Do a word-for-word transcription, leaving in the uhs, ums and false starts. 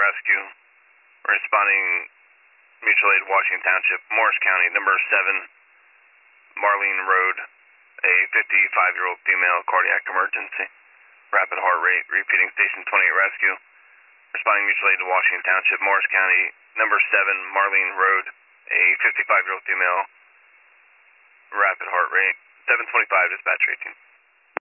rescue. Responding mutual aid, Washington Township, Morris County, number seven, Marlene Road, a fifty-five-year-old female, cardiac emergency. Rapid heart rate, repeating station twenty-eight rescue. Responding mutual aid to Washington Township, Morris County, number seven, Marlene Road, a fifty-five-year-old female, rapid heart rate. seven twenty-five, dispatch eighteen.